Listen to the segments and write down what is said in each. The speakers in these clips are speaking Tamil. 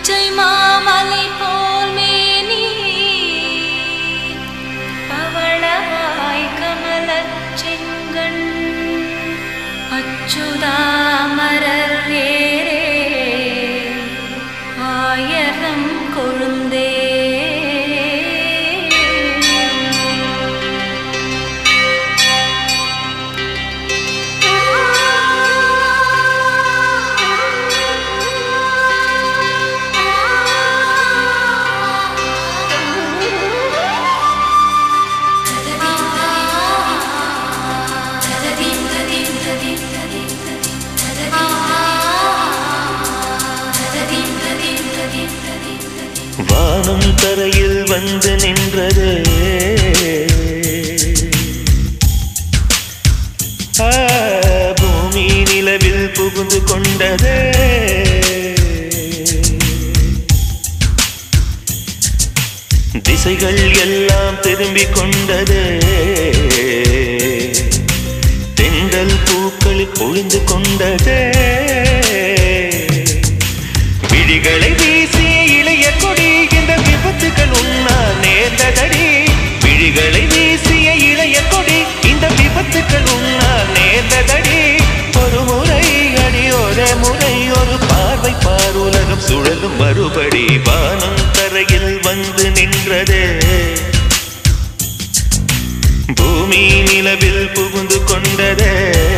பச்சை மாமலை போல் மேனி பவளவாய் கமலச் செங்கண் அச்சுதாமரர் ஏரே ஆயரம் கொழுந்தே வானம் தரையில் வந்து நின்றது பூமி நிலவில் புகுந்து கொண்டது திசைகள் எல்லாம் திரும்பிக் கொண்டது தென்றல் பூக்களில் பொழிந்து கொண்டது விழிகளை வீசிய இளைய கொடி இந்த விபத்துகள் உன்னால் நேர்ந்ததடி விழிகளை வீசிய இளைய கொடி இந்த விபத்துகள் உன்னால் நேர்ந்ததடி ஒரு முறை அடி ஒரு முறை ஒரு பார்வை பார் உலகம் சுழலும் மறுபடி வானம் தரையில் வந்து நின்றது பூமி நிலவில் புகுந்து கொண்டது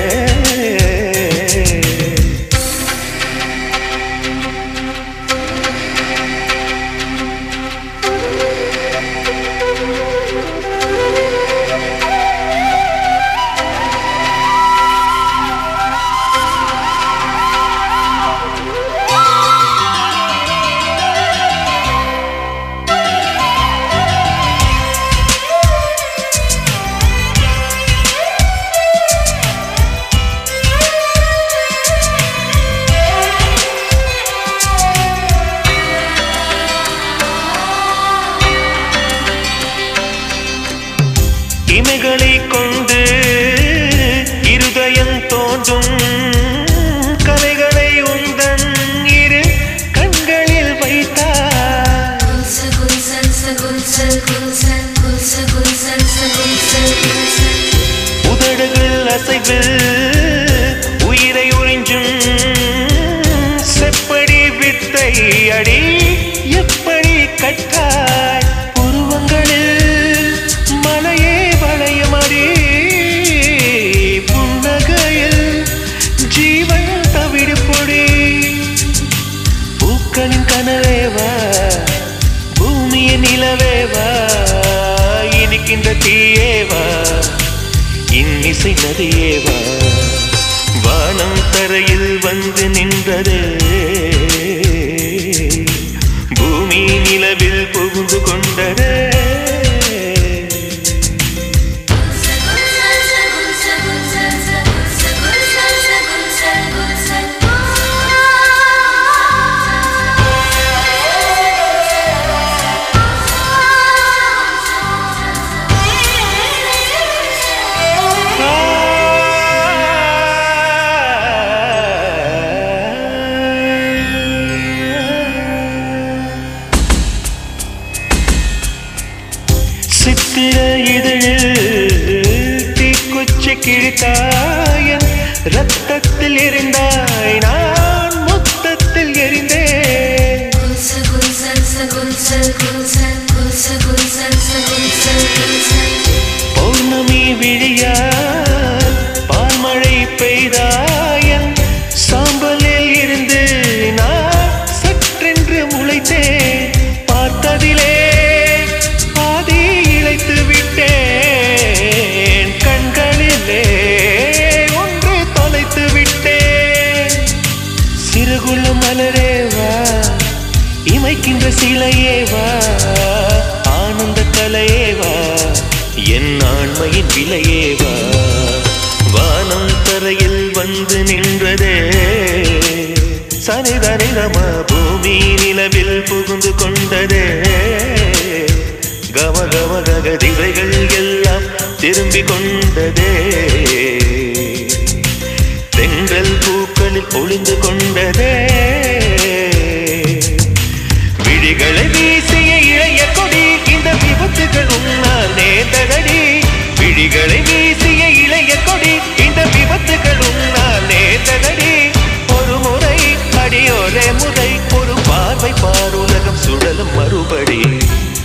இமைகளை கொண்டு இருதயம் தோன்றும் கலைகளை உந்தன் இரு கண்களில் வைத்தார் உதடுகள் அசைவில் உயிரை உறிஞ்சும் செப்படி வித்தை அடி எப்படி கட்டாய் உருவங்களில் மலையே வளையமடி புன்னகையில் ஜீவன் தவிடு பொடி பூக்களின் கனவேவா பூமியின் நிலவேவா இனிக்கின்ற தீயேவா இன்னிசை நதியேவா வானம் தரையில் வந்து நின்றது பூமி நிலவில் புகுந்து கொண்டது சித்திர இதழில் தீக்குச்சி கிழித்தாயன் ரத்தத்தில் எரிந்தாய் நான் மொத்தத்தில் எரிந்தேன் பௌர்ணமி விழியால் பால்மழை பெய்தாயன் சாம்பலில் இருந்து நான் சற்றென்று முளைத்தேன் பார்த்ததிலே விட்டேன் கண்களிலே ஒன்று தொலைத்து விட்டேன் சிறுகுள்ள மலரேவா இமைக்கின்ற சிலையேவா ஆனந்த கலையேவா என் ஆண்மையின் விலையேவா வானம் தரையில் வந்து நின்றதே சனிதனிதம பூமி நிலவில் புகுந்து கொண்டதே கம கம கக திசைகள் எல்லாம் திரும்பிக் கொண்டதே தென்றல் பூக்களில் ஒளிந்து கொண்டதே தலைமுறை ஒரு பார்வை பாருலகம் சுழலும் மறுபடி